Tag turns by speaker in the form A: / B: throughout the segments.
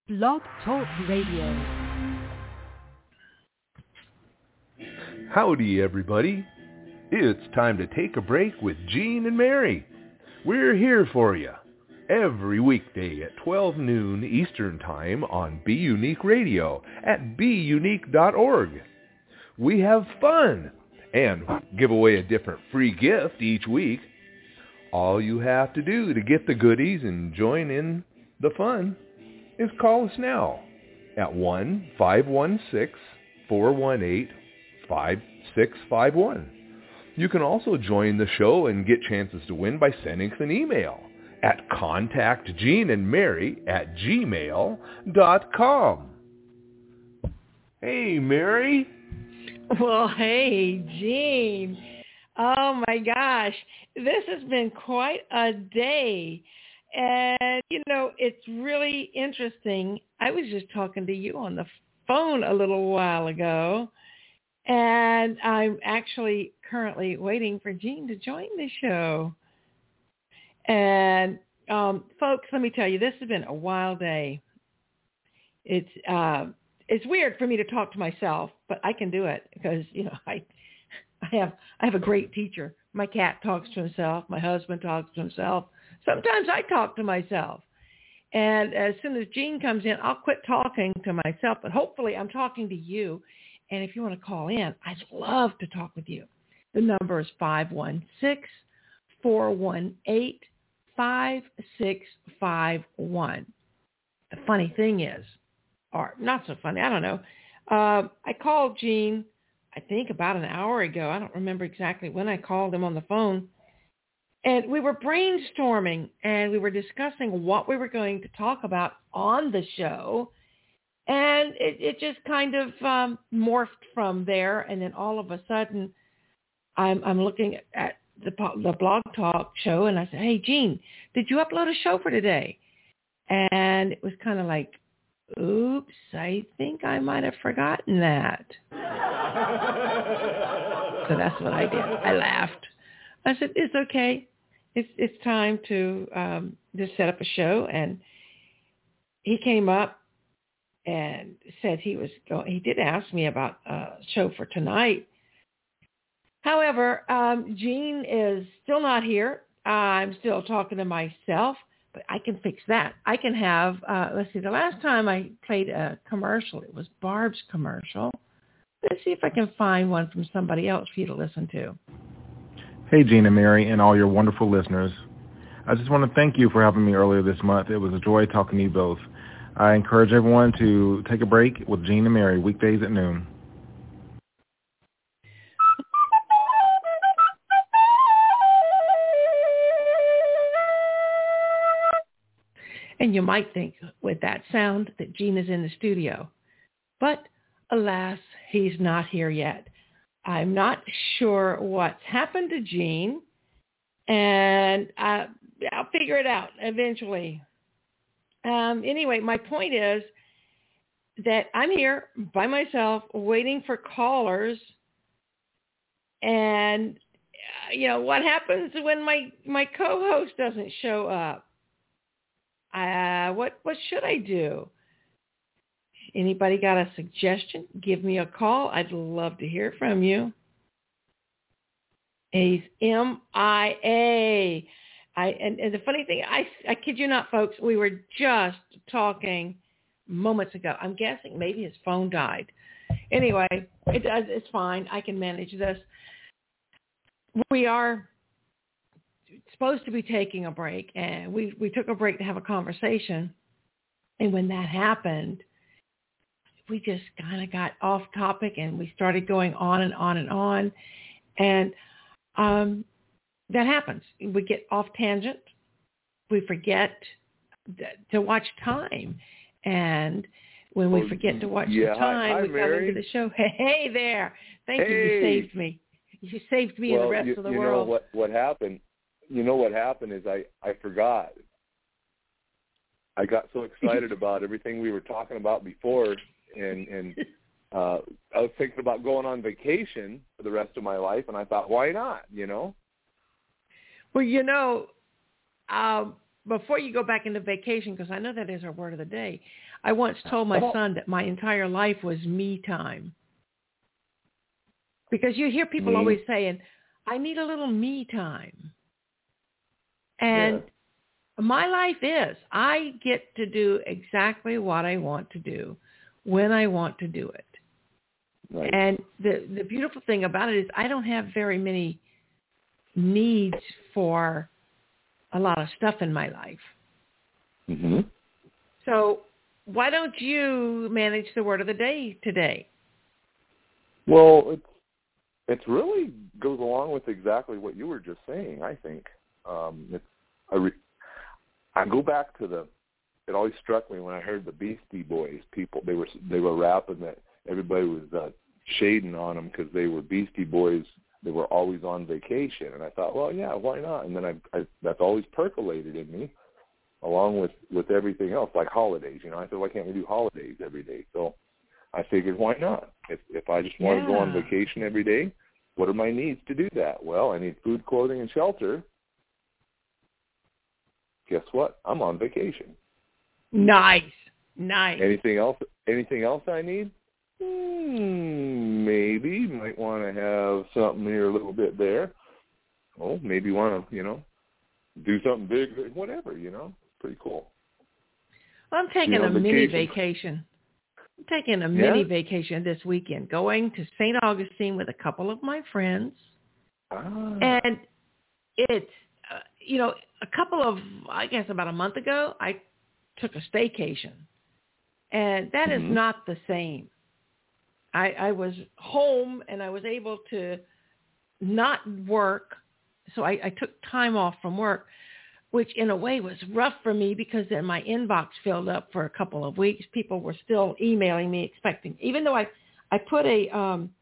A: Blog Talk Radio.
B: Howdy, everybody. It's time to take a break with Gene and Mary. We're here for you every weekday at 12 noon Eastern Time on Be Unique Radio at beunique.org. We have fun and give away a different free gift each week. All you have to do to get the goodies and join in the fun is call us now at 1-516-418-5651. You can also join the show and get chances to win by sending us an email at contactgeneandmary@gmail.com. Hey, Mary.
C: Well, hey, Gene. Oh, my gosh. This has been quite a day. And, you know, it's really interesting. I was just talking to you on the phone a little while ago, and I'm actually currently waiting for Gene to join the show. And, folks, let me tell you, this has been a wild day. It's weird for me to talk to myself, but I can do it because, you know, I have a great teacher. My cat talks to himself. My husband talks to himself. Sometimes I talk to myself. And as soon as Gene comes in, I'll quit talking to myself, but hopefully I'm talking to you. And if you want to call in, I'd love to talk with you. The number is 516-418-5651. The funny thing is, or not so funny, I don't know. I called Gene, I think about an hour ago. I don't remember exactly when I called him on the phone. And we were brainstorming, and we were discussing what we were going to talk about on the show. And it just kind of morphed from there. And then all of a sudden, I'm looking at the Blog Talk show, and I said, hey, Gene, did you upload a show for today? And it was kind of like, oops, I think I might have forgotten that. So that's what I did. I laughed. I said, it's okay. It's time to just set up a show. And he came up and said he did ask me about a show for tonight. However, Gene is still not here. I'm still talking to myself, but I can fix that. I can have, let's see, the last time I played a commercial, it was Barb's commercial. Let's see if I can find one from somebody else for you to listen to.
D: Hey, Gene and Mary, and all your wonderful listeners. I just want to thank you for helping me earlier this month. It was a joy talking to you both. I encourage everyone to take a break with Gene and Mary weekdays at noon.
C: And you might think with that sound that Gene is in the studio. But alas, he's not here yet. I'm not sure what's happened to Gene, and I'll figure it out eventually. Anyway, my point is that I'm here by myself waiting for callers. And, you know, what happens when my co-host doesn't show up? What should I do? Anybody got a suggestion? Give me a call. I'd love to hear from you. He's MIA. And the funny thing, I kid you not, folks, we were just talking moments ago. I'm guessing maybe his phone died. Anyway, it's fine. I can manage this. We are supposed to be taking a break, and we took a break to have a conversation. And when that happened, we just kind of got off topic, and we started going on and on and on. And that happens. We get off tangent. We forget to watch time. And when we forget to watch the time, we come into the show. Hey there. Thank you. You saved me. You saved me and the rest of the world.
E: You know what happened? You know what happened is I forgot. I got so excited about everything we were talking about before, and I was thinking about going on vacation for the rest of my life, and I thought, why not, you know?
C: Well, you know, before you go back into vacation, because I know that is our word of the day, I once told my son that my entire life was me time. Because you hear people always saying, I need a little me time. And my life is, I get to do exactly what I want to do when I want to do it. Right. And the beautiful thing about it is I don't have very many needs for a lot of stuff in my life.
E: Mm-hmm.
C: So why don't you manage the word of the day today?
E: Well, it really goes along with exactly what you were just saying, I think. I go back to it always struck me when I heard the Beastie Boys people, they were rapping that everybody was shading on them because they were Beastie Boys. They were always on vacation. And I thought, well, yeah, why not? And then that's always percolated in me, along with everything else, like holidays. I said, why can't we do holidays every day? So I figured, why not? If I just want to go on vacation every day, what are my needs to do that? Well, I need food, clothing, and shelter. Guess what? I'm on vacation.
C: Nice.
E: Anything else I need? Maybe. Might want to have something here a little bit there. Oh, maybe want to, do something big, whatever, Pretty cool.
C: Well, I'm taking a mini vacation. I'm taking a mini vacation this weekend, going to St. Augustine with a couple of my friends. And it's, about a month ago, I took a staycation. And that is not the same. I was home and I was able to not work. So I took time off from work, which in a way was rough for me because then my inbox filled up for a couple of weeks. People were still emailing me expecting, even though I put a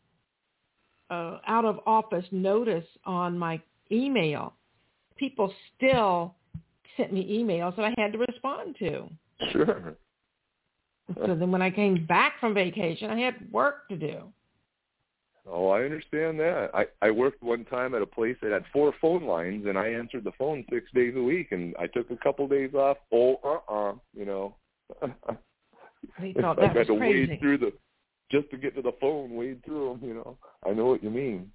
C: out of office notice on my email, people still sent me emails that I had to respond to.
E: Sure.
C: So then when I came back from vacation, I had work to do.
E: Oh, I understand that. I worked one time at a place that had 4 phone lines, and I answered the phone 6 days a week, and I took a couple days off.
C: They thought that was crazy.
E: Wade through just to get to the phone, wade through them, I know what you mean.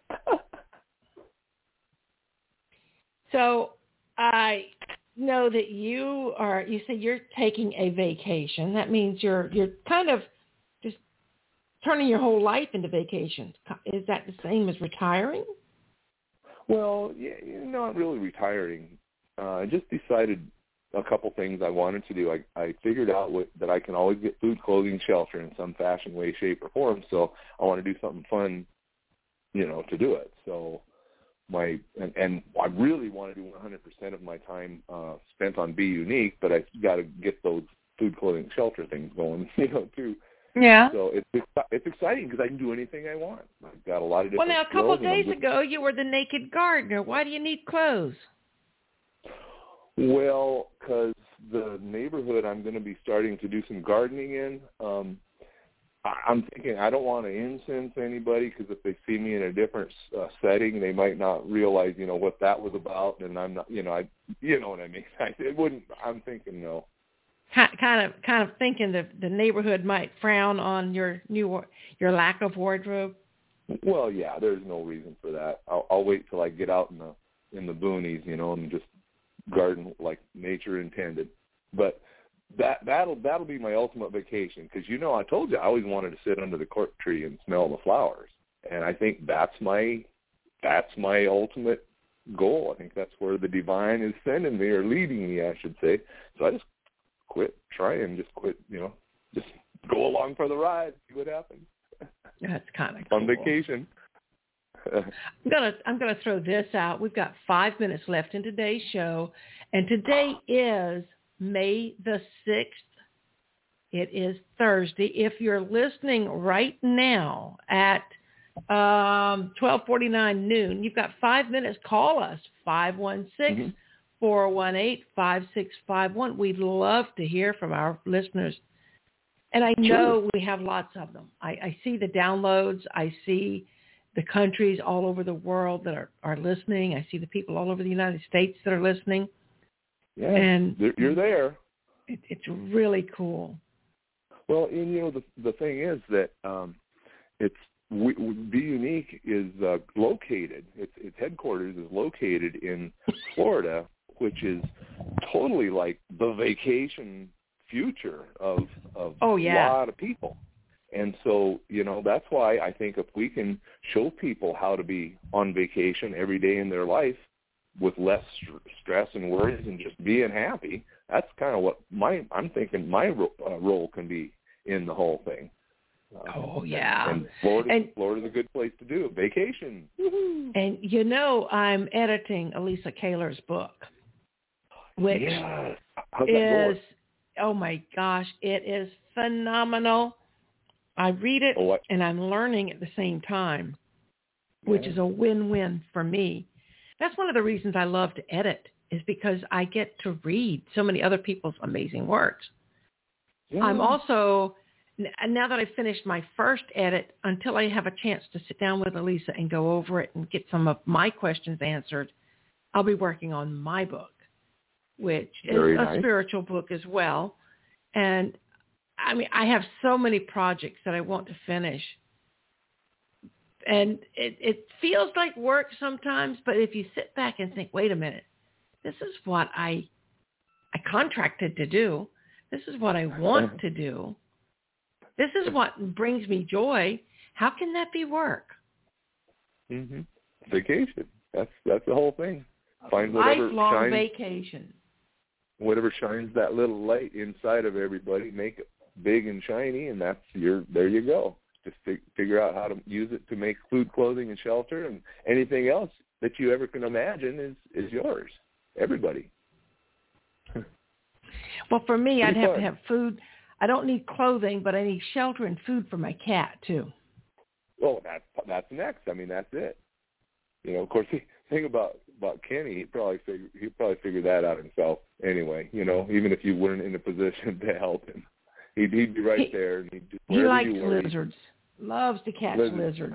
C: So I know that you say you're taking a vacation. That means you're kind of just turning your whole life into vacation. Is that the same as retiring?
E: Well, yeah, not really retiring. I just decided a couple things I wanted to do. I figured out that I can always get food, clothing, shelter in some fashion, way, shape, or form. So I want to do something fun, to do it. So and I really want to do 100% of my time spent on Be Unique, but I got to get those food, clothing, shelter things going, too.
C: Yeah.
E: So it's exciting because I can do anything I want. I've got a lot of different.
C: Well, now a couple of days ago, you were the naked gardener. Why do you need clothes?
E: Well, because the neighborhood I'm going to be starting to do some gardening in, I'm thinking I don't want to incense anybody because if they see me in a different setting, they might not realize, what that was about, and I'm not, you know what I mean. It wouldn't. I'm thinking no.
C: Kind of thinking the neighborhood might frown on your lack of wardrobe.
E: Well, yeah, there's no reason for that. I'll wait till I get out in the boonies, and just garden like nature intended. But that'll be my ultimate vacation because I told you I always wanted to sit under the cork tree and smell the flowers, and I think that's my ultimate goal. I think that's where the divine is sending me or leading me, I should say. So I just quit just go along for the ride, see what happens.
C: That's kind of
E: cool. On vacation.
C: I'm gonna throw this out. We've got 5 minutes left in today's show, and today is May the 6th. It is Thursday. If you're listening right now at 12:49 noon, you've got 5 minutes. Call us 516-418-5651. We'd love to hear from our listeners. And I know we have lots of them. I see the downloads. I see the countries all over the world that are listening. I see the people all over the United States that are listening.
E: Yeah,
C: and
E: you're there.
C: It's really cool.
E: Well, and the thing is that Be Unique is located. Its headquarters is located in Florida, which is totally like the vacation future of a lot of people. And so, that's why I think if we can show people how to be on vacation every day in their life with less stress and worries and just being happy, that's kind of what I'm thinking my role can be in the whole thing. And Florida's a good place to do a vacation. Woo-hoo.
C: And I'm editing Elisa Kaler's book, which is, oh my gosh, it is phenomenal. I read it and I'm learning at the same time, which is a win-win for me. That's one of the reasons I love to edit, is because I get to read so many other people's amazing works. Yeah. I'm also, now that I've finished my first edit, until I have a chance to sit down with Elisa and go over it and get some of my questions answered, I'll be working on my book, which is a spiritual book as well. And I mean, I have so many projects that I want to finish. And it feels like work sometimes, but if you sit back and think, wait a minute, this is what I contracted to do. This is what I want to do. This is what brings me joy. How can that be work?
E: Mm-hmm. Vacation. That's the whole thing. Find whatever
C: lifelong vacation.
E: Whatever shines that little light inside of everybody, make it big and shiny, and there you go. Just figure out how to use it to make food, clothing, and shelter, and anything else that you ever can imagine is yours. Everybody.
C: Well, for me, I'd have to have food. I don't need clothing, but I need shelter and food for my cat too.
E: Well, that's next. I mean, that's it. Of course, the thing about Kenny, he'd probably figure that out himself anyway. Even if you weren't in a position to help him, he'd be right there. And
C: he likes lizards. Loves to catch lizards.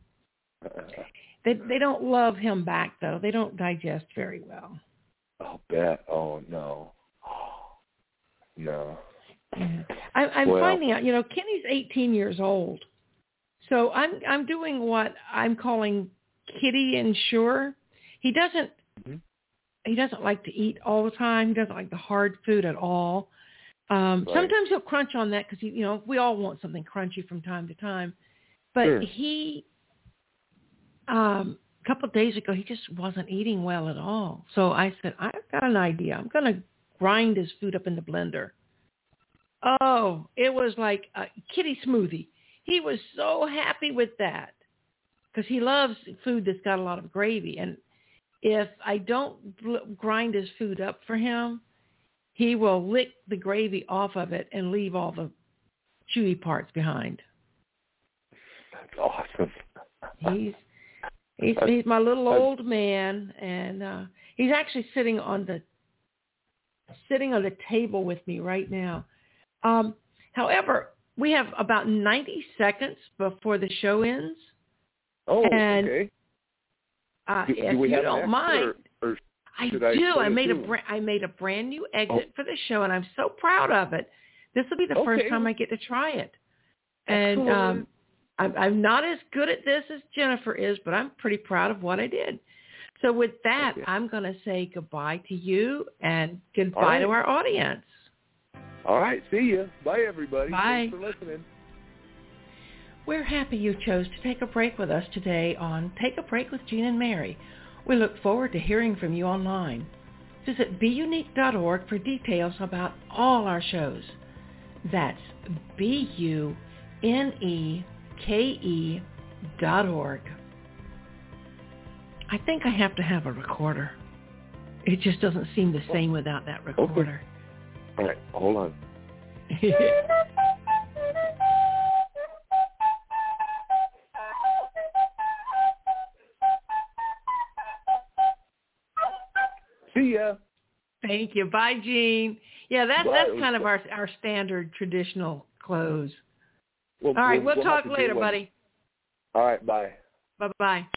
C: They don't love him back though. They don't digest very well.
E: I'll bet. Oh no. No.
C: Yeah. I'm finding out. Kenny's 18 years old, so I'm doing what I'm calling kitty ensure. He doesn't like to eat all the time. He doesn't like the hard food at all. Sometimes he'll crunch on that because we all want something crunchy from time to time. But he, a couple of days ago, he just wasn't eating well at all. So I said, I've got an idea. I'm going to grind his food up in the blender. Oh, it was like a kitty smoothie. He was so happy with that because he loves food that's got a lot of gravy. And if I don't grind his food up for him, he will lick the gravy off of it and leave all the chewy parts behind.
E: That's awesome.
C: He's my little old man, and he's actually sitting on the table with me right now. However, we have about 90 seconds before the show ends.
E: Oh,
C: and,
E: okay.
C: If you don't mind,
E: or
C: I do. I made a brand new exit for the show, and I'm so proud of it. This will be the first time I get to try it. And I'm not as good at this as Jennifer is, but I'm pretty proud of what I did. So with that, I'm going to say goodbye to you and goodbye to our audience.
E: All right. See you. Bye, everybody.
C: Bye.
E: Thanks for listening.
C: We're happy you chose to take a break with us today on Take a Break with Gene and Mary. We look forward to hearing from you online. Visit BeUnique.org for details about all our shows. That's BUNEKE.org. I think I have to have a recorder. It just doesn't seem the same without that recorder.
E: All right, hold on. See ya.
C: Thank you. Bye, Gene. Yeah, that's kind of our standard traditional close. All right, we'll talk later, buddy.
E: All right, bye.
C: Bye-bye.